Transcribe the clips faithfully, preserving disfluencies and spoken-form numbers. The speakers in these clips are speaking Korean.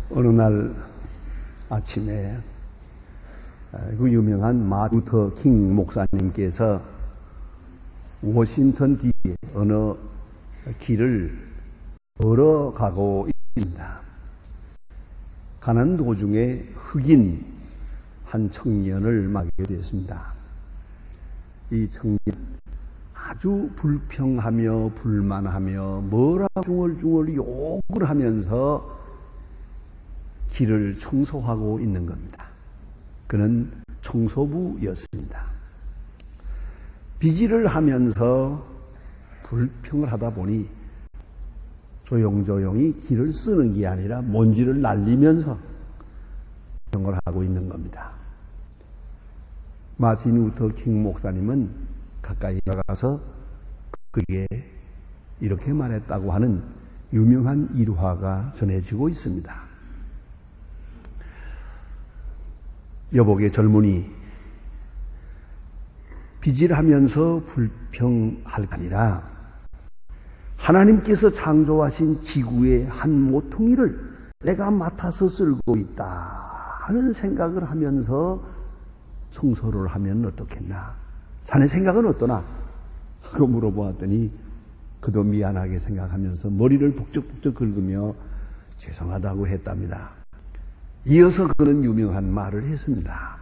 어느 날 아침에 그 유명한 마틴 루터 킹 목사님께서 워싱턴 디씨의 어느 길을 걸어가고 있습니다. 가는 도중에 흑인 한 청년을 맞게 되었습니다. 이 청년 아주 불평하며 불만하며 뭐라 중얼중얼 욕을 하면서 길을 청소하고 있는 겁니다. 그는 청소부였습니다. 비질을 하면서 불평을 하다 보니 조용조용히 길을 쓰는 게 아니라 먼지를 날리면서 불평을 하고 있는 겁니다. 마틴 루터 킹 목사님은 가까이 나가서 그에게 이렇게 말했다고 하는 유명한 일화가 전해지고 있습니다. 여복의 젊은이, 비질하면서 불평할 게 아니라 하나님께서 창조하신 지구의 한 모퉁이를 내가 맡아서 쓸고 있다 하는 생각을 하면서 청소를 하면 어떻겠나? 자네 생각은 어떠나? 하고 물어보았더니 그도 미안하게 생각하면서 머리를 북적북적 긁으며 죄송하다고 했답니다. 이어서 그는 유명한 말을 했습니다.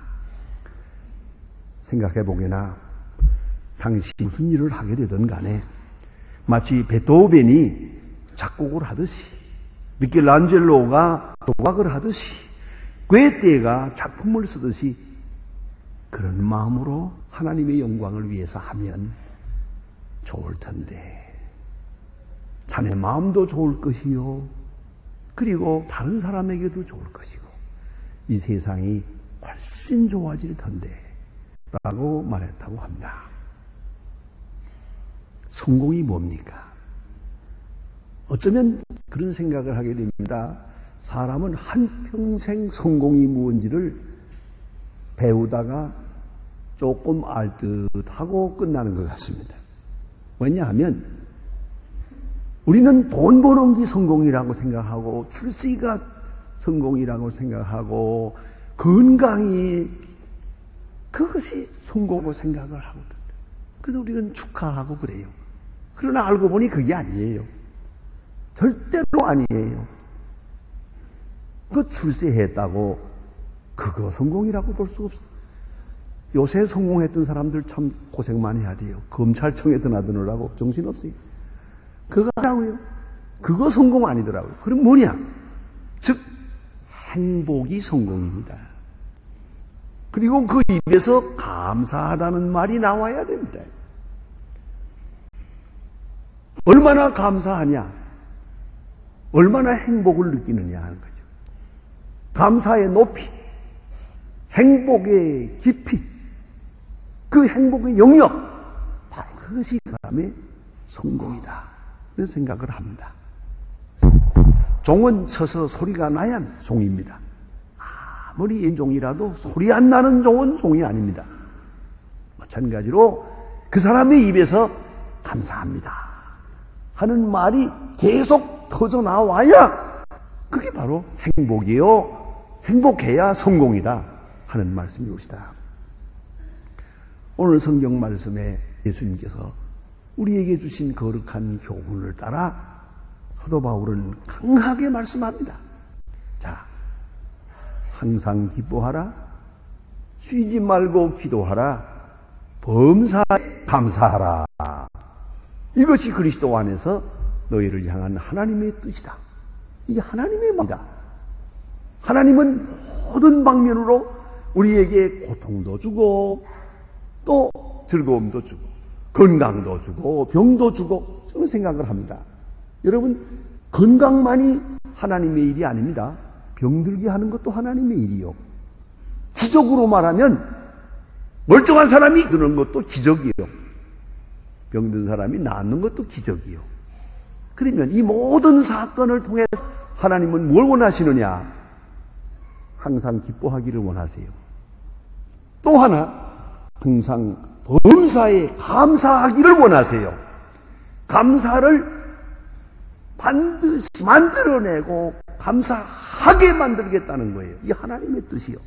생각해보게나 당시 무슨 일을 하게 되든 간에 마치 베토벤이 작곡을 하듯이 미켈란젤로가 조각을 하듯이 괴테가 작품을 쓰듯이 그런 마음으로 하나님의 영광을 위해서 하면 좋을 텐데 자네 마음도 좋을 것이요 그리고 다른 사람에게도 좋을 것이고 이 세상이 훨씬 좋아질 텐데 라고 말했다고 합니다. 성공이 뭡니까? 어쩌면 그런 생각을 하게 됩니다. 사람은 한평생 성공이 무엇인지를 배우다가 조금 알 듯하고 끝나는 것 같습니다. 왜냐하면 우리는 돈 버는 게 성공이라고 생각하고 출세가 성공이라고 생각하고 건강이 그것이 성공이라고 생각을 하거든. 그래서 우리는 축하하고 그래요. 그러나 알고 보니 그게 아니에요. 절대로 아니에요. 그 출세했다고 그거 성공이라고 볼 수가 없어요. 요새 성공했던 사람들 참 고생 많이 해야 돼요. 검찰청에 드나드느라고 정신없어요. 그거 아니라고요. 그거 성공 아니더라고요. 그럼 뭐냐? 즉 행복이 성공입니다. 그리고 그 입에서 감사하다는 말이 나와야 됩니다. 얼마나 감사하냐? 얼마나 행복을 느끼느냐 하는 거죠. 감사의 높이, 행복의 깊이, 그 행복의 영역, 바로 그것이 사람의 성공이다. 그런 생각을 합니다. 종은 쳐서 소리가 나야 종입니다. 아무리 인종이라도 소리 안 나는 종은 종이 아닙니다. 마찬가지로 그 사람의 입에서 감사합니다 하는 말이 계속 터져나와야 그게 바로 행복이요. 행복해야 성공이다 하는 말씀이옵시다. 오늘 성경 말씀에 예수님께서 우리에게 주신 거룩한 교훈을 따라 사도 바울은 강하게 말씀합니다. 자, 항상 기뻐하라, 쉬지 말고 기도하라, 범사에 감사하라. 이것이 그리스도 안에서 너희를 향한 하나님의 뜻이다. 이게 하나님의 마음이다. 하나님은 모든 방면으로 우리에게 고통도 주고 또 즐거움도 주고 건강도 주고 병도 주고 저는 생각을 합니다. 여러분, 건강만이 하나님의 일이 아닙니다. 병들게 하는 것도 하나님의 일이요. 기적으로 말하면 멀쩡한 사람이 드는 것도 기적이요. 병든 사람이 낫는 것도 기적이요. 그러면 이 모든 사건을 통해서 하나님은 뭘 원하시느냐? 항상 기뻐하기를 원하세요. 또 하나, 항상 범사에 감사하기를 원하세요. 감사를 반드시 만들어내고 감사하고 하게 만들겠다는 거예요. 이 하나님의 뜻이요.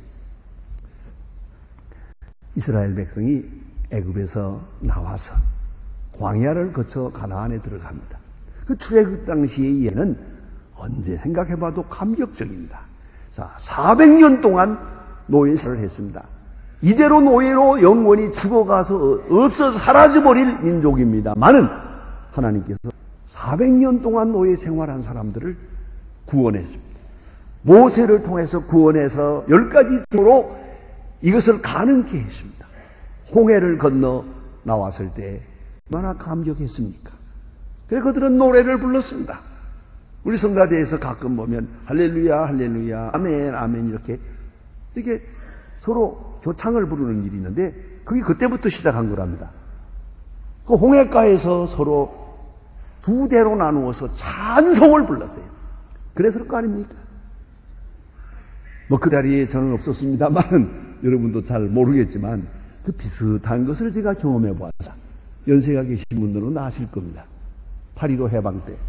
이스라엘 백성이 애굽에서 나와서 광야를 거쳐 가나안에 들어갑니다. 그 출애굽 당시의 예는 언제 생각해봐도 감격적입니다. 자, 사백 년 동안 노예생활을 했습니다. 이대로 노예로 영원히 죽어가서 없어서 사라져버릴 민족입니다만은 하나님께서 사백 년 동안 노예 생활한 사람들을 구원했습니다. 모세를 통해서 구원해서 열 가지 도로 이것을 가능케 했습니다. 홍해를 건너 나왔을 때 얼마나 감격했습니까? 그래서 그들은 노래를 불렀습니다. 우리 성가대에서 가끔 보면 할렐루야 할렐루야 아멘 아멘 이렇게 이렇게 서로 교창을 부르는 일이 있는데 그게 그때부터 시작한 거랍니다. 그 홍해가에서 서로 두 대로 나누어서 찬송을 불렀어요. 그래서 그럴 거 아닙니까? 뭐 그 자리에 저는 없었습니다만 여러분도 잘 모르겠지만 그 비슷한 것을 제가 경험해 보았다. 연세가 계신 분들은 아실 겁니다. 팔일오 해방 때.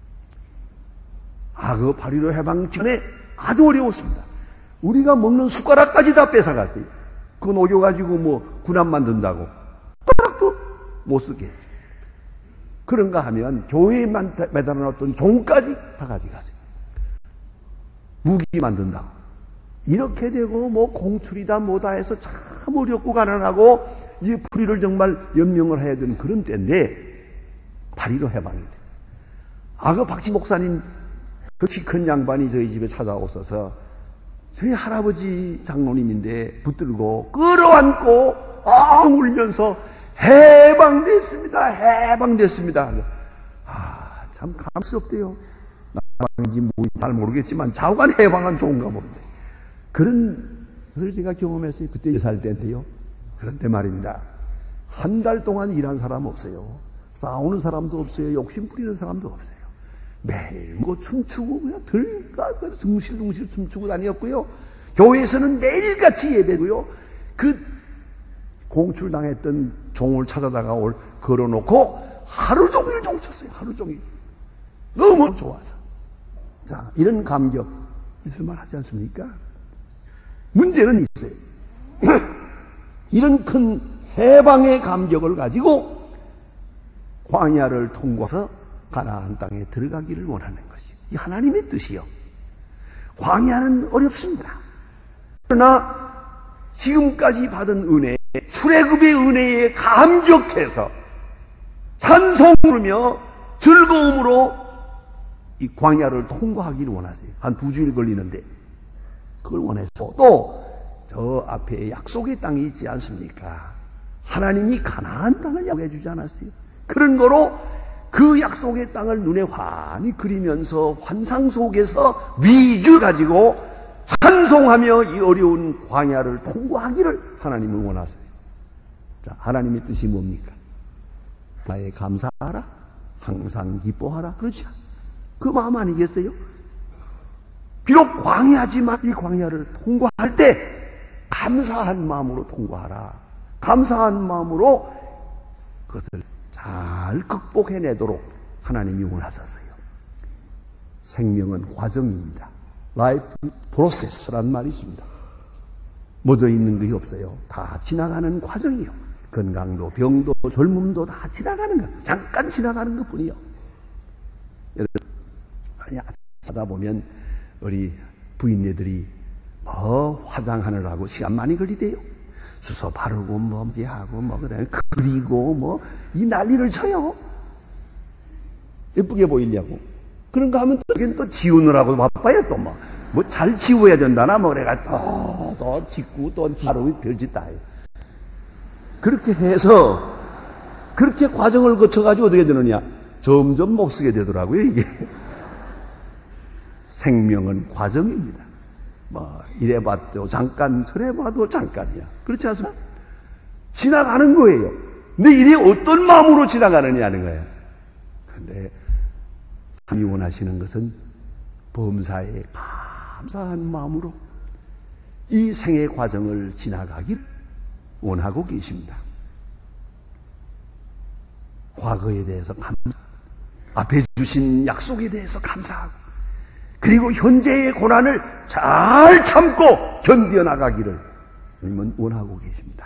아, 그 팔일오 해방 전에 아주 어려웠습니다. 우리가 먹는 숟가락까지 다 뺏어갔어요. 그거 녹여가지고 뭐 군함 만든다고. 숟가락도 못 쓰게 했죠. 그런가 하면 교회에 매달아놨던 종까지 다 가져갔어요. 무기 만든다고. 이렇게 되고 뭐 공출이다 뭐다 해서 참 어렵고 가난하고 이 풀이를 정말 연명을 해야 되는 그런 때인데 팔일오 해방이 돼. 아, 그 박지 목사님 그 키 큰 양반이 저희 집에 찾아오셔서 저희 할아버지 장로님인데 붙들고 끌어안고 아 울면서 해방됐습니다. 해방됐습니다. 아, 참 감스럽대요. 나방인지 뭐인지 잘 모르겠지만 좌우간 해방은 좋은가 봅니다. 그런 것을 제가 경험했어요. 그때 열 살 때인데요. 그런데 말입니다. 한 달 동안 일한 사람 없어요. 싸우는 사람도 없어요. 욕심 부리는 사람도 없어요. 매일 뭐 춤추고 그냥 들까 둥실둥실 춤추고 다녔고요. 교회에서는 매일같이 예배고요. 그 공출당했던 종을 찾아다가 올 걸어놓고 하루 종일 종쳤어요. 하루 종일. 너무 좋아서. 자, 이런 감격 있을만 하지 않습니까? 문제는 있어요. 이런 큰 해방의 감격을 가지고 광야를 통과해서 가나안 땅에 들어가기를 원하는 것이요. 이 하나님의 뜻이요. 광야는 어렵습니다. 그러나 지금까지 받은 은혜, 출애굽의 은혜에 감격해서 찬송하며 즐거움으로 이 광야를 통과하기를 원하세요. 한 두 주일 걸리는데 그걸 원해서 또 저 앞에 약속의 땅이 있지 않습니까? 하나님이 가나안 땅을 약속해 주지 않았어요? 그런 거로 그 약속의 땅을 눈에 환히 그리면서 환상 속에서 위주 가지고 찬송하며 이 어려운 광야를 통과하기를 하나님은 원하세요. 자, 하나님의 뜻이 뭡니까? 나에 감사하라, 항상 기뻐하라. 그렇죠? 그 마음 아니겠어요? 비록 광야지만 이 광야를 통과할 때 감사한 마음으로 통과하라. 감사한 마음으로 그것을 잘 극복해내도록 하나님이 원하셨어요. 생명은 과정입니다. 라이프 프로세스란 말이 있습니다. 묻어 있는 것이 없어요. 다 지나가는 과정이요. 건강도 병도 젊음도 다 지나가는 것. 잠깐 지나가는 것뿐이요. 여러분 하다 보면 우리 부인네들이 뭐 화장하느라고 시간 많이 걸리대요. 수서 바르고 뭐지하고 뭐 그다음에 그리고 뭐 이 난리를 쳐요. 예쁘게 보이려고. 그런가 하면 또 여긴 또 지우느라고 바빠요. 또 뭐 뭐 잘 지워야 된다나 뭐 그래가 또 또 짓고 또 바로 별짓 다 해요. 그렇게 해서 그렇게 과정을 거쳐가지고 어떻게 되느냐? 점점 못 쓰게 되더라고요. 이게 생명은 과정입니다. 뭐 이래봐도 잠깐 저래봐도 잠깐이야. 그렇지 않습니까? 지나가는 거예요. 근데 이게 어떤 마음으로 지나가느냐는 거예요. 그런데 하나님이 원하시는 것은 범사에 감사한 마음으로 이 생의 과정을 지나가기를 원하고 계십니다. 과거에 대해서 감사, 앞에 주신 약속에 대해서 감사하고 그리고 현재의 고난을 잘 참고 견뎌나가기를 주님은 원하고 계십니다.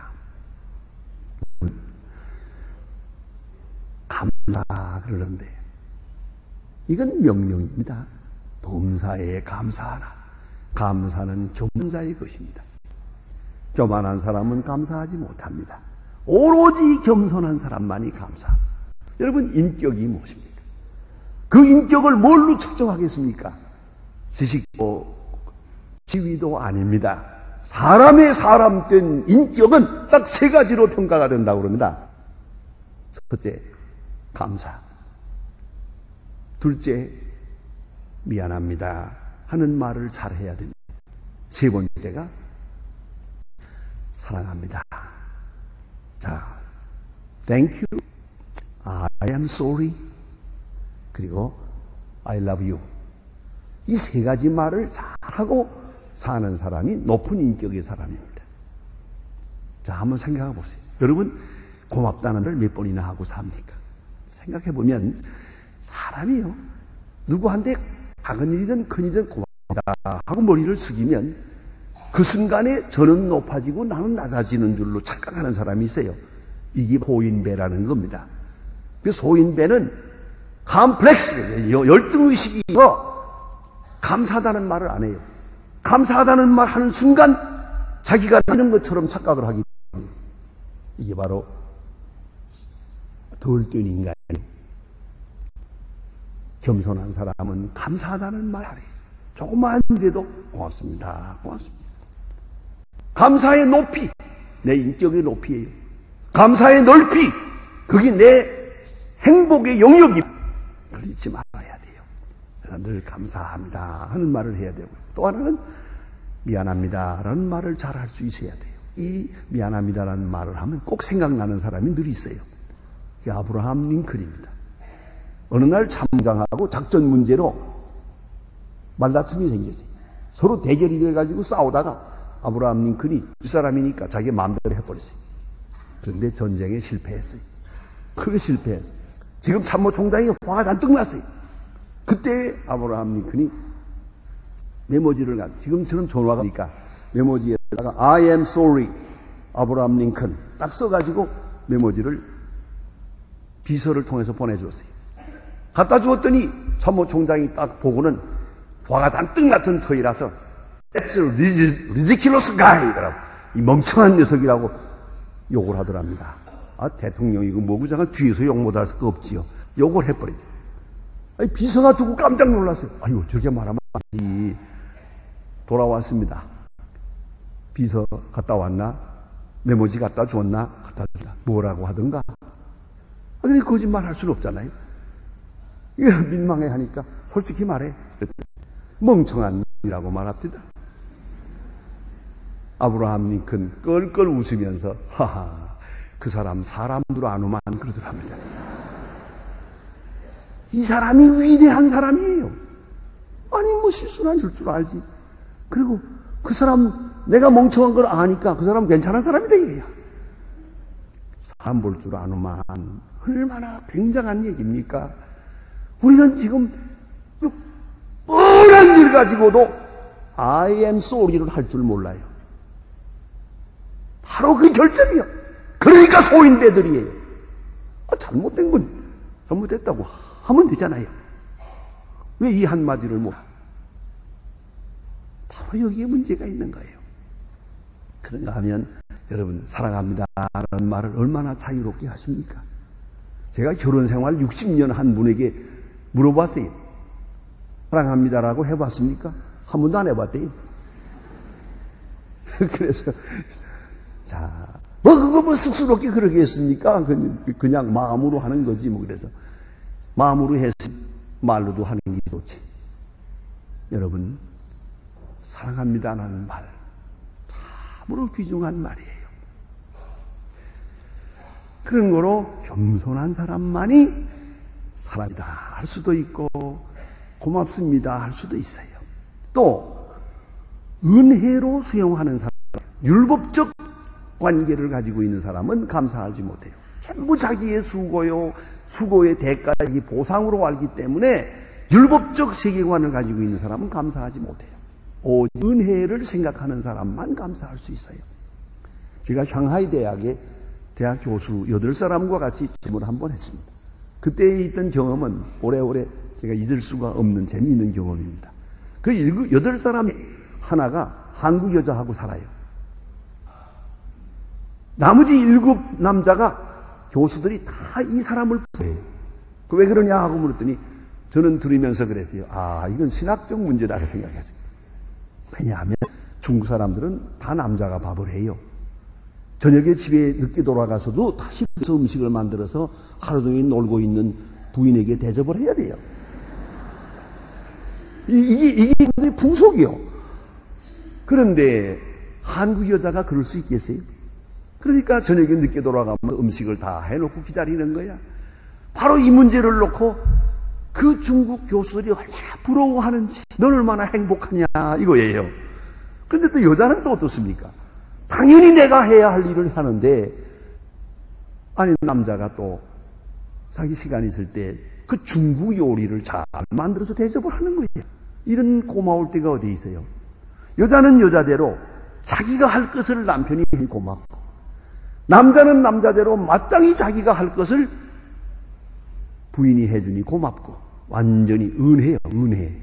감사 그러는데 이건 명령입니다. 범사에 감사하라. 감사는 겸손자의 것입니다. 교만한 사람은 감사하지 못합니다. 오로지 겸손한 사람만이 감사합니다. 여러분, 인격이 무엇입니까? 그 인격을 뭘로 측정하겠습니까? 지식도 지위도 아닙니다. 사람의 사람된 인격은 딱 세 가지로 평가가 된다고 그럽니다. 첫째, 감사. 둘째, 미안합니다 하는 말을 잘해야 됩니다. 세 번째가 사랑합니다. 자, thank you, I am sorry, 그리고 I love you. 이 세 가지 말을 잘하고 사는 사람이 높은 인격의 사람입니다. 자, 한번 생각해 보세요. 여러분, 고맙다는 걸 몇 번이나 하고 삽니까? 생각해 보면 사람이요, 누구한테 작은 일이든 큰 일이든 고맙다 하고 머리를 숙이면 그 순간에 저는 높아지고 나는 낮아지는 줄로 착각하는 사람이 있어요. 이게 소인배라는 겁니다. 그 소인배는 컴플렉스, 열등의식이 있어 감사하다는 말을 안 해요. 감사하다는 말 하는 순간 자기가 하는 것처럼 착각을 하기 때문에 이게 바로 덜 뛴 인간이에요. 겸손한 사람은 감사하다는 말 하래요. 조그마한 일에도 고맙습니다. 고맙습니다. 감사의 높이, 내 인격의 높이예요. 감사의 넓이, 그게 내 행복의 영역입니다. 그걸 잊지 말아야 돼요. 그래서 늘 감사합니다 하는 말을 해야 되고, 또 하나는 미안합니다 라는 말을 잘 할 수 있어야 돼요. 이 미안합니다 라는 말을 하면 꼭 생각나는 사람이 늘 있어요. 그게 아브라함 링컨입니다. 어느 날 참장하고 작전 문제로 말다툼이 생겼어요. 서로 대결이 돼가지고 싸우다가 아브라함 링컨이 뒷사람이니까 자기 마음대로 해버렸어요. 그런데 전쟁에 실패했어요. 크게 실패했어요. 지금 참모총장이 화가 잔뜩 났어요. 그때 아브라함 링컨이 메모지를 가, 지금처럼 전화가 오니까 메모지에다가 I am sorry, 아브라함 링컨 딱 써가지고 메모지를 비서를 통해서 보내주었어요. 갖다 주었더니 참모총장이 딱 보고는 화가 잔뜩 났던 터이라서 That's a ridiculous guy, 이 멍청한 녀석이라고 욕을 하더랍니다. 아, 대통령이고 뭐구장은 뒤에서 욕 못할 수가 없지요. 욕을 해버리죠. 아니, 비서가 두고 깜짝 놀랐어요. 아유, 저렇게 말하면 안 되지. 돌아왔습니다. 비서 갔다 왔나? 메모지 갖다 줬나? 갖다 줬나? 뭐라고 하던가? 아, 근데 거짓말 할 수는 없잖아요. 이게 민망해 하니까 솔직히 말해. 멍청한 이라고 말합니다. 아브라함 링컨 껄껄 웃으면서 하하, 그 사람 사람들 안 오만 그러더랍니다. 이 사람이 위대한 사람이에요. 아니 뭐 실수는 안 줄 줄 알지. 그리고 그 사람 내가 멍청한 걸 아니까 그 사람 괜찮은 사람이다 이거야. 사람 볼 줄 아노만 얼마나 굉장한 얘기입니까? 우리는 지금 뻔한 일 가지고도 I am sorry를 할 줄 몰라요. 바로 그 결점이요. 그러니까 소인배들이에요. 아, 잘못된 건 잘못됐다고 하면 되잖아요. 왜 이 한마디를 못? 바로 여기에 문제가 있는 거예요. 그런가 하면 여러분, 사랑합니다 라는 말을 얼마나 자유롭게 하십니까? 제가 결혼 생활 육십 년 한 분에게 물어봤어요. 사랑합니다라고 해봤습니까? 한 번도 안 해봤대요. 그래서 자, 뭐 그거 뭐 쑥스럽게 그러게 했습니까? 그냥 마음으로 하는 거지 뭐. 그래서 마음으로 했으면 말로도 하는 게 좋지. 여러분, 사랑합니다라는 말 참으로 귀중한 말이에요. 그런 거로 겸손한 사람만이 사람이다 할 수도 있고 고맙습니다 할 수도 있어요. 또 은혜로 수용하는 사람, 율법적 관계를 가지고 있는 사람은 감사하지 못해요. 전부 자기의 수고요, 수고의 대가를 보상으로 알기 때문에 율법적 세계관을 가지고 있는 사람은 감사하지 못해요. 오직 은혜를 생각하는 사람만 감사할 수 있어요. 제가 상하이 대학의 대학 교수 여덟 사람과 같이 질문을 한번 했습니다. 그때 있던 경험은 오래오래 제가 잊을 수가 없는 재미있는 경험입니다. 그 여덟 사람 하나가 한국 여자하고 살아요. 나머지 일곱 남자가 교수들이 다 이 사람을 부해요. 그 왜 그러냐 하고 물었더니 저는 들으면서 그랬어요. 아, 이건 신학적 문제다 생각했어요. 왜냐하면 중국 사람들은 다 남자가 밥을 해요. 저녁에 집에 늦게 돌아가서도 다시 음식을 만들어서 하루 종일 놀고 있는 부인에게 대접을 해야 돼요. 이게, 이게 풍속이요. 그런데 한국 여자가 그럴 수 있겠어요? 그러니까 저녁에 늦게 돌아가면 음식을 다 해놓고 기다리는 거야. 바로 이 문제를 놓고 그 중국 교수들이 얼마나 부러워하는지, 넌 얼마나 행복하냐 이거예요. 그런데 또 여자는 또 어떻습니까? 당연히 내가 해야 할 일을 하는데, 아니 남자가 또 자기 시간 있을 때 그 중국 요리를 잘 만들어서 대접을 하는 거예요. 이런 고마울 때가 어디 있어요? 여자는 여자대로 자기가 할 것을 남편이 고맙고, 남자는 남자대로 마땅히 자기가 할 것을 부인이 해주니 고맙고, 완전히 은혜요, 은혜.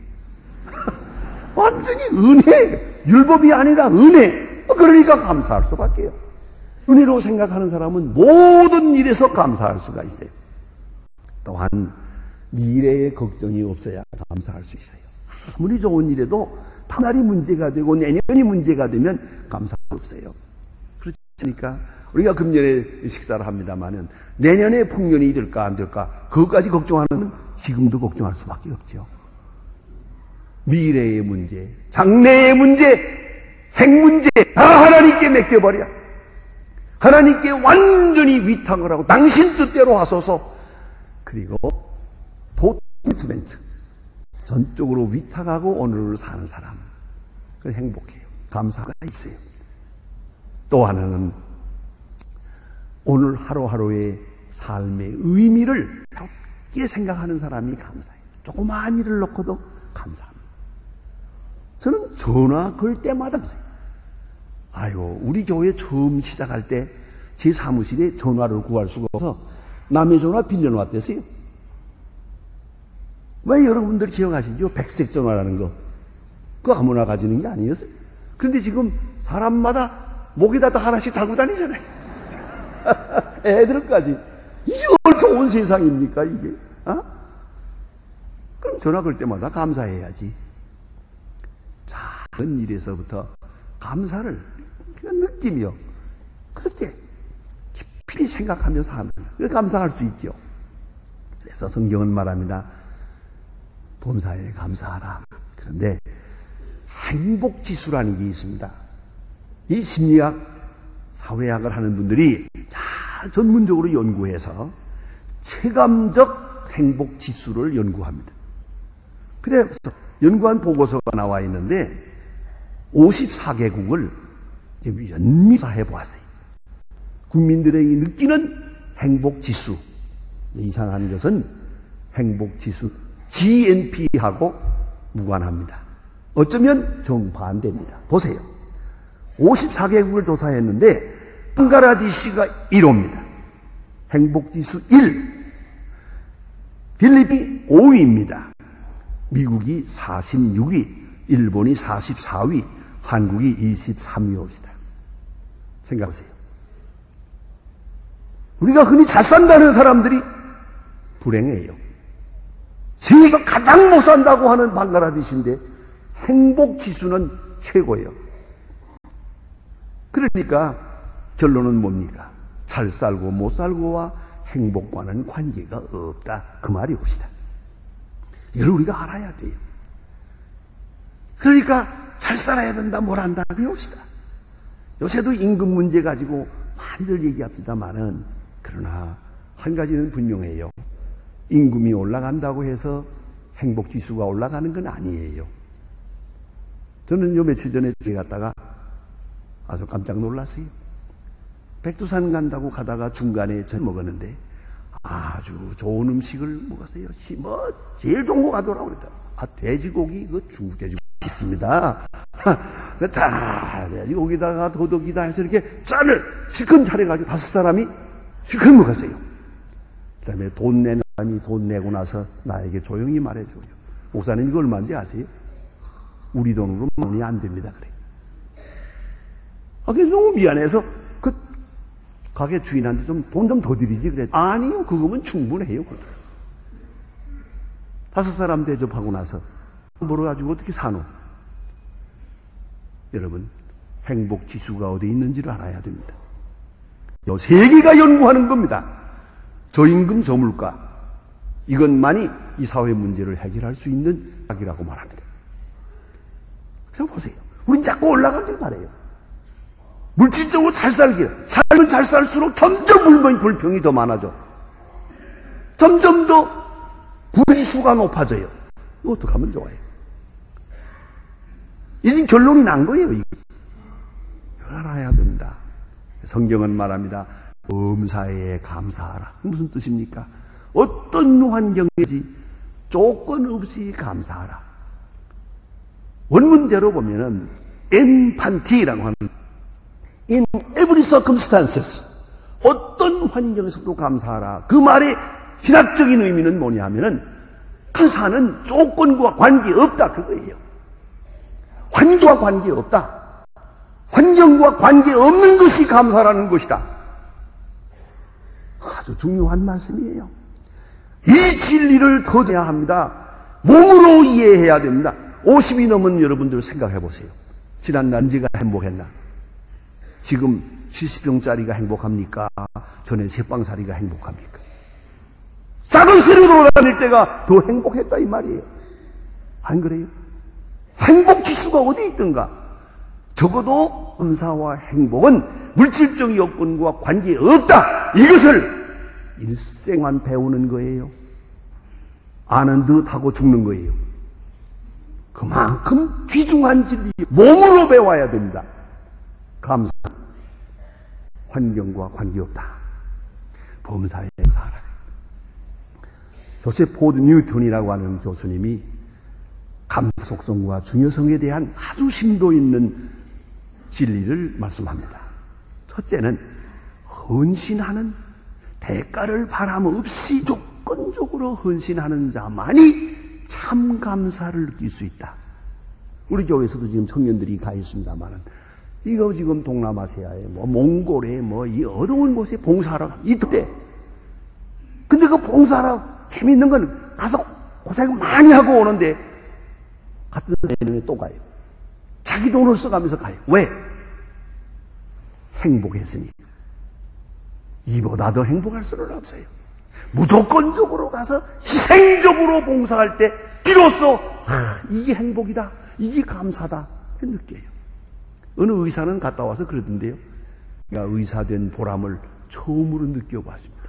완전히 은혜. 율법이 아니라 은혜. 그러니까 감사할 수밖에요. 은혜로 생각하는 사람은 모든 일에서 감사할 수가 있어요. 또한 미래의 걱정이 없어야 감사할 수 있어요. 아무리 좋은 일에도 다날이 문제가 되고 내년이 문제가 되면 감사할 수 없어요. 그렇지 않습니까? 우리가 금년에 식사를 합니다마는 내년에 풍년이 될까 안 될까 그것까지 걱정하는 지금도 걱정할 수밖에 없죠. 미래의 문제, 장래의 문제, 행 문제 다 하나님께 맡겨버려. 하나님께 완전히 위탁을 하고 당신 뜻대로 하소서. 그리고 도트멘트 전적으로 위탁하고 오늘을 사는 사람, 그 행복해요. 감사가 있어요. 또 하나는 오늘 하루하루의 삶의 의미를 깊게 생각하는 사람이 감사해요. 조그마한 일을 놓고도 감사합니다. 저는 전화 걸 때마다 감사해요. 아이고, 우리 교회 처음 시작할 때 제 사무실에 전화를 구할 수가 없어서 남의 전화 빌려놓았대서요. 왜 여러분들 기억하시죠? 백색 전화라는 거. 그거 아무나 가지는 게 아니었어요. 그런데 지금 사람마다 목에다 다 하나씩 달고 다니잖아요. 애들까지. 이게 얼마나 좋은 세상입니까, 이게? 어? 그럼 전화 걸 때마다 감사해야지. 작은 일에서부터 감사를 그냥 느끼며 그렇게 깊이 생각하면서 하면 감사할 수 있죠. 그래서 성경은 말합니다. 범사에 감사하라. 그런데 행복지수라는 게 있습니다. 이 심리학, 사회학을 하는 분들이 잘 전문적으로 연구해서 체감적 행복지수를 연구합니다. 그래서 연구한 보고서가 나와 있는데 오십사 개국을 연미사해 보았어요. 국민들에게 느끼는 행복지수. 이상한 것은 행복지수 지엔피하고 무관합니다. 어쩌면 정반대입니다. 보세요. 오십사 개국을 조사했는데 방글라데시가 일 호입니다. 행복지수 일. 필리핀이 오 위입니다. 미국이 사십육 위, 일본이 사십사 위, 한국이 이십삼 위입니다. 생각하세요. 우리가 흔히 잘 산다는 사람들이 불행해요. 세계에서 가장 못 산다고 하는 방글라데시인데 행복지수는 최고예요. 그러니까 결론은 뭡니까? 잘 살고 못 살고와 행복과는 관계가 없다. 그 말이 옵시다. 이걸 우리가 알아야 돼요. 그러니까 잘 살아야 된다, 뭘 한다, 배웁시다. 요새도 임금 문제 가지고 많이들 얘기합니다만은, 그러나 한 가지는 분명해요. 임금이 올라간다고 해서 행복지수가 올라가는 건 아니에요. 저는 요 며칠 전에 집에 갔다가 아주 깜짝 놀랐어요. 백두산 간다고 가다가 중간에 전 먹었는데 아주 좋은 음식을 먹었어요. 뭐 제일 좋은 거 가져오라고 그랬다. 아, 돼지고기, 그 중국 돼지고기 있습니다. 자, 돼지고기다가 도덕이다 해서 이렇게 짠을 실컷 차려가지고 다섯 사람이 실컷 먹었어요. 그 다음에 돈 내는 사람이 돈 내고 나서 나에게 조용히 말해줘요. 목사님 이거 얼마인지 아세요? 우리 돈으로 돈이 안 됩니다. 그래. 아, 그래서 너무 미안해서 그 가게 주인한테 좀 돈 좀 더 드리지 그래. 아니요, 그거면 충분해요. 그래. 다섯 사람 대접하고 나서 뭐로 가지고 어떻게 사노? 여러분, 행복 지수가 어디 있는지를 알아야 됩니다. 요 세계가 연구하는 겁니다. 저임금 저물가, 이것만이 이 사회 문제를 해결할 수 있는 약이라고 말합니다. 그래서 보세요. 우린 자꾸 올라가길 바래요. 물질적으로 잘 살기, 살면 잘 살수록 점점 불평이, 불평이 더 많아져. 점점 더 부지수가 높아져요. 이거 어떻게 하면 좋아요? 이제 결론이 난 거예요. 이거. 이걸 알아야 된다. 성경은 말합니다. 범사에 감사하라. 무슨 뜻입니까? 어떤 환경이지 조건 없이 감사하라. 원문대로 보면은 emphanti라고 하는 in every circumstances, 어떤 환경에서도 감사하라. 그 말의 신학적인 의미는 뭐냐 하면은 감사는 조건과 관계없다 그거예요. 환경과 관계없다. 환경과 관계없는 것이 감사라는 것이다. 아주 중요한 말씀이에요. 이 진리를 더뎌야 합니다. 몸으로 이해해야 됩니다. 오십이 넘은 여러분들 생각해 보세요. 지난날 언제가 행복했나? 지금 칠십 평짜리가 행복합니까? 전에 세방살이가 행복합니까? 싹은 새로 돌아다닐 때가 더 행복했다 이 말이에요. 안 그래요? 행복 지수가 어디 있던가? 적어도 감사와 행복은 물질적 여건과 관계없다. 이것을 일생안 배우는 거예요. 아는 듯하고 죽는 거예요. 그만큼 귀중한 진리, 몸으로 배워야 됩니다. 감사, 환경과 관계없다. 범사에 감사하라. 조셉 포드 뉴턴이라고 하는 교수님이 감사 속성과 중요성에 대한 아주 심도 있는 진리를 말씀합니다. 첫째는 헌신하는, 대가를 바람 없이 조건적으로 헌신하는 자만이 참 감사를 느낄 수 있다. 우리 교회에서도 지금 청년들이 가 있습니다만은 이거 지금 동남아시아에 뭐 몽골에 뭐 이 어려운 곳에 봉사하러 이때. 근데 그 봉사하러 재미있는 건 가서 고생 많이 하고 오는데 같은 내년에 또 가요. 자기 돈을 써가면서 가요. 왜? 행복했으니. 이보다 더 행복할 수는 없어요. 무조건적으로 가서 희생적으로 봉사할 때 비로소 아, 이게 행복이다, 이게 감사다 느껴요. 어느 의사는 갔다 와서 그러던데요. 내가 의사 된 보람을 처음으로 느껴봤습니다.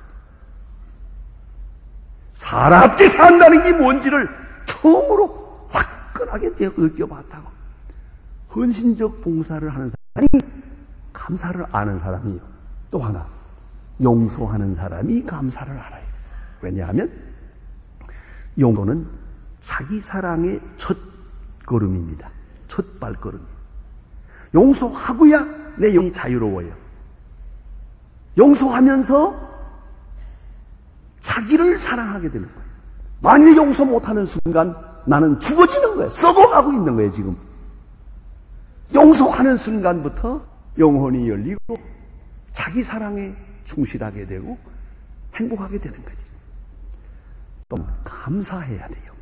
사람답게 산다는 게 뭔지를 처음으로 화끈하게 느껴봤다고. 헌신적 봉사를 하는 사람이 감사를 아는 사람이에요. 또 하나, 용서하는 사람이 감사를 알아요. 왜냐하면 용서는 자기 사랑의 첫 걸음입니다. 첫 발걸음이에요. 용서하고야 내 영이 자유로워요. 용서하면서 자기를 사랑하게 되는 거예요. 만일 용서 못하는 순간 나는 죽어지는 거예요. 썩어가고 있는 거예요, 지금. 용서하는 순간부터 영혼이 열리고 자기 사랑에 충실하게 되고 행복하게 되는 거죠. 또 감사해야 돼요.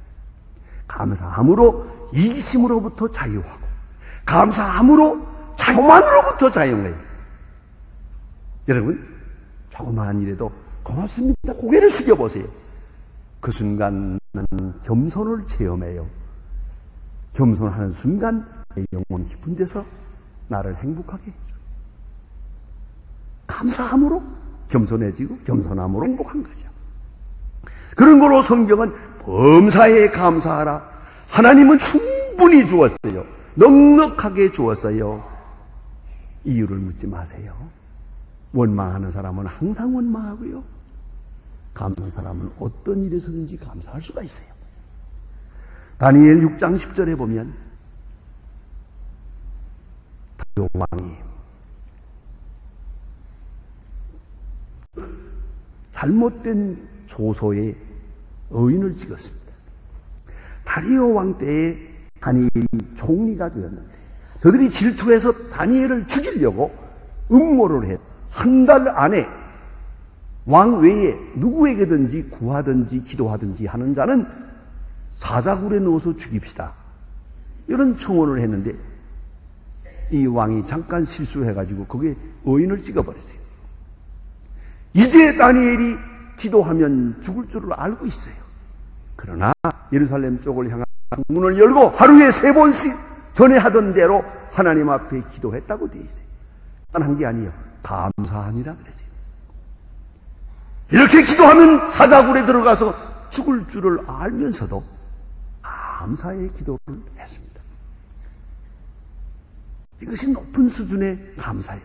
감사함으로 이기심으로부터 자유하고, 감사함으로 자유만으로부터 자유해요. 여러분, 조그마한 일에도 고맙습니다. 고개를 숙여보세요. 그 순간 나는 겸손을 체험해요. 겸손하는 순간 내 영혼 깊은 데서 나를 행복하게 해줘요. 감사함으로 겸손해지고 겸손함으로 행복한 거죠. 그런 거로 성경은 범사에 감사하라. 하나님은 충분히 주었어요. 넉넉하게 주었어요. 이유를 묻지 마세요. 원망하는 사람은 항상 원망하고요. 감사한 사람은 어떤 일에서든지 감사할 수가 있어요. 다니엘 육 장 십 절에 보면 다리오 왕이 잘못된 조서에 의인을 찍었습니다. 다리오 왕 때에 다니엘이 총리가 되었는데 저들이 질투해서 다니엘을 죽이려고 음모를 해서 한 달 안에 왕 외에 누구에게든지 구하든지 기도하든지 하는 자는 사자굴에 넣어서 죽입시다. 이런 청원을 했는데 이 왕이 잠깐 실수해가지고 거기에 의인을 찍어버렸어요. 이제 다니엘이 기도하면 죽을 줄을 알고 있어요. 그러나 예루살렘 쪽을 향한 문을 열고 하루에 세 번씩 전에 하던 대로 하나님 앞에 기도했다고 되어 있어요. 한 게 아니에요. 감사하니라 그랬어요. 이렇게 기도하면 사자굴에 들어가서 죽을 줄을 알면서도 감사의 기도를 했습니다. 이것이 높은 수준의 감사예요.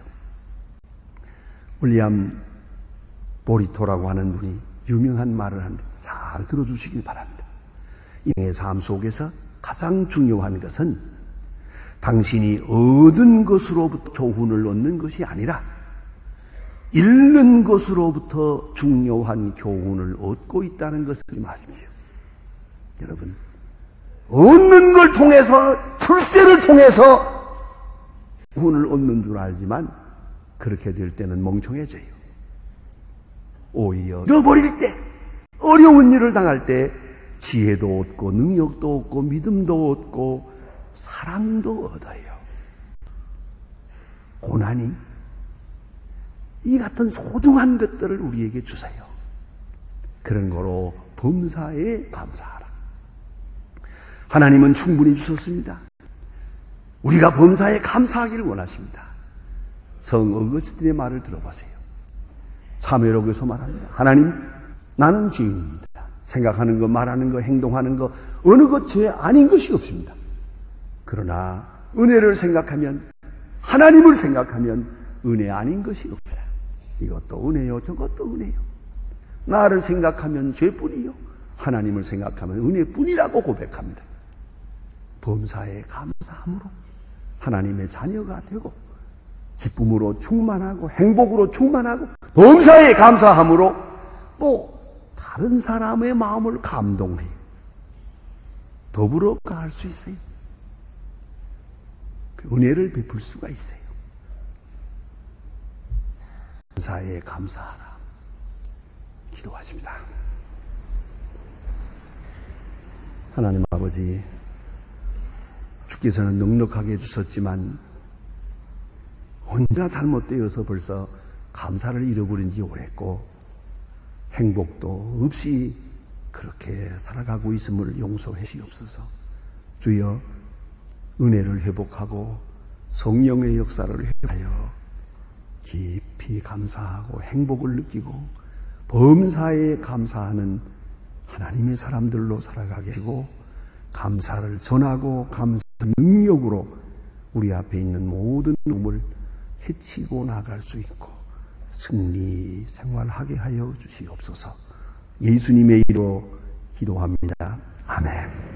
윌리엄 보리토라고 하는 분이 유명한 말을 하는데 잘 들어주시길 바랍니다. 인생의 삶 속에서 가장 중요한 것은 당신이 얻은 것으로부터 교훈을 얻는 것이 아니라 잃는 것으로부터 중요한 교훈을 얻고 있다는 것을 마십시오. 여러분, 얻는 걸 통해서, 출세를 통해서 교훈을 얻는 줄 알지만 그렇게 될 때는 멍청해져요. 오히려 잃어버릴 때, 어려운 일을 당할 때 지혜도 얻고 능력도 얻고 믿음도 얻고 사랑도 얻어요. 고난이 이 같은 소중한 것들을 우리에게 주세요. 그런 거로 범사에 감사하라. 하나님은 충분히 주셨습니다. 우리가 범사에 감사하기를 원하십니다. 성 어거스틴의 말을 들어보세요. 사무엘록에서 말합니다. 하나님, 나는 죄인입니다. 생각하는 거, 말하는 거, 행동하는 거 어느 것 죄 아닌 것이 없습니다. 그러나 은혜를 생각하면, 하나님을 생각하면 은혜 아닌 것이 없다. 이것도 은혜요, 저것도 은혜요. 나를 생각하면 죄뿐이요, 하나님을 생각하면 은혜뿐이라고 고백합니다. 범사에 감사함으로 하나님의 자녀가 되고 기쁨으로 충만하고 행복으로 충만하고 범사에 감사함으로 또 다른 사람의 마음을 감동해요. 더불어 가할 수 있어요. 그 은혜를 베풀 수가 있어요. 감사에 감사하라. 기도하십니다. 하나님 아버지, 주께서는 넉넉하게 해주셨지만 혼자 잘못되어서 벌써 감사를 잃어버린 지 오랬고 행복도 없이 그렇게 살아가고 있음을 용서해 주시옵소서. 주여, 은혜를 회복하고 성령의 역사를 회복하여 깊이 감사하고 행복을 느끼고 범사에 감사하는 하나님의 사람들로 살아가게 하시고 감사를 전하고 감사 능력으로 우리 앞에 있는 모든 놈을 해치고 나갈 수 있고 승리 생활하게 하여 주시옵소서. 예수님의 이름으로 기도합니다. 아멘.